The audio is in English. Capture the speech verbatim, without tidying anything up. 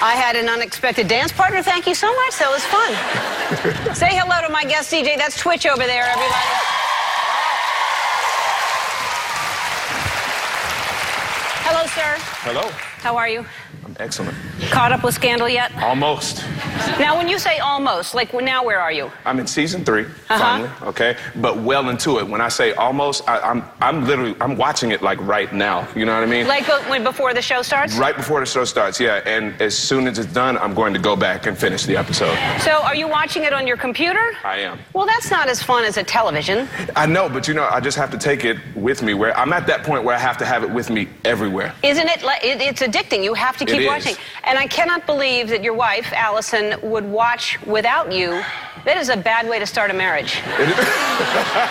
I had an unexpected dance partner. Thank you so much. That was fun. Say hello to my guest D J. That's Twitch over there, everybody. Hello, sir. Hello. How are you? I'm excellent. Caught up with Scandal yet? Almost. Now, when you say almost, like now where are you? I'm in season three, Uh-huh. finally, okay? But well into it. When I say almost, I, I'm I'm literally, I'm watching it like right now. You know what I mean? Like uh, when before the show starts? Right before the show starts, yeah. And as soon as it's done, I'm going to go back and finish the episode. So are you watching it on your computer? I am. Well, that's not as fun as a television. I know, but you know, I just have to take it with me. Where I'm at that point where I have to have it with me everywhere. Isn't it? Like, it it's addicting. You have to keep It is. watching. And I cannot believe that your wife, Allison, would watch without you. That is a bad way to start a marriage.